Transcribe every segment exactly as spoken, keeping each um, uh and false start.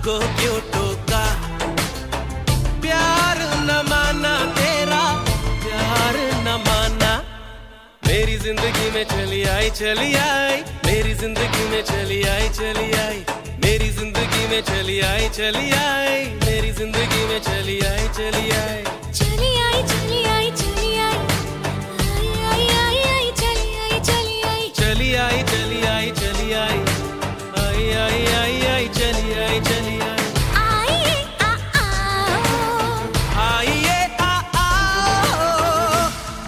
को क्यों टोका, प्यार न माना तेरा, प्यार न माना। मेरी जिंदगी में चली आई चली आई, मेरी जिंदगी में चली आई चली आई, मेरी जिंदगी में चली आई चली आई, मेरी जिंदगी में चली आई चली आई, चली आई चली आई चली आई, आई आई आई चली आई चली आई, चली आई चली आई चली आई, आई आई आई आई चली आई चली आई। आइए आ आओ, आइए आ आओ,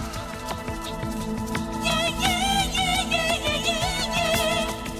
ये ये ये ये ये ये।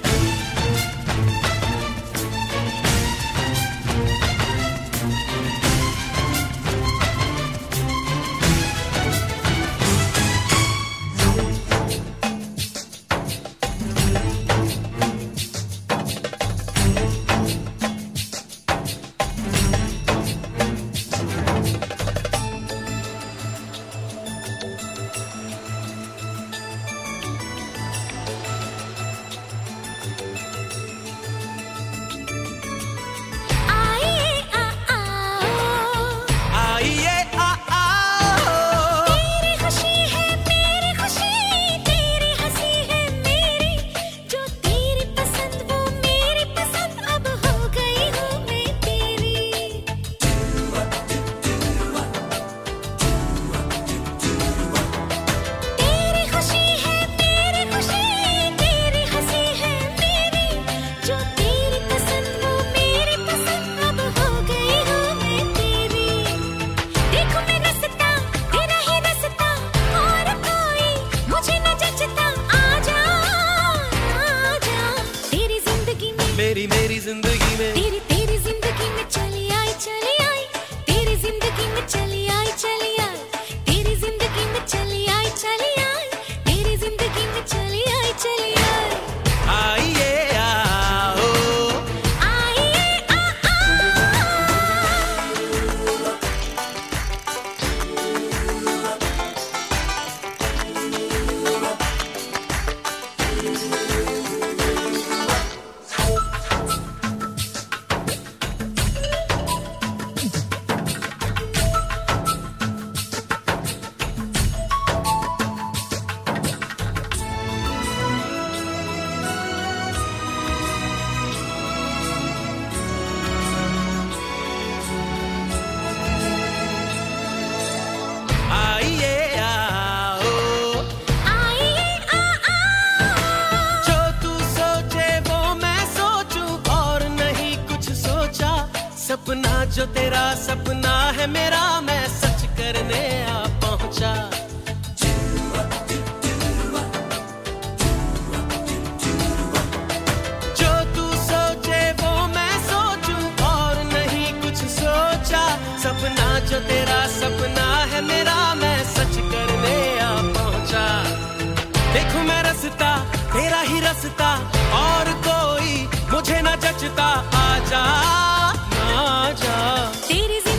मेरी मेरी जिंदगी में, तेरी तेरी जिंदगी में चली आई चली आई, तेरी जिंदगी में चली आई चली आई, तेरी जिंदगी में चली आई चली आई, तेरी जिंदगी में चली आई चली आई। आइए आओ, आइए आ आओ, आइए आओ, आइए आ आओ। जो तू सोचे वो मैं सोचूं और नहीं कुछ सोचा, सपना जो तेरा सपना है मेरा, मैं सच करने आ पहुंचा। जो तू सोचे वो मैं सोचूं और नहीं कुछ सोचा, सपना जो तेरा सपना है मेरा, मैं सच करने आ पहुंचा। देखूं मैं रास्ता तेरा ही रास्ता, और कोई मुझे न जचता, आजा आजा। तेरी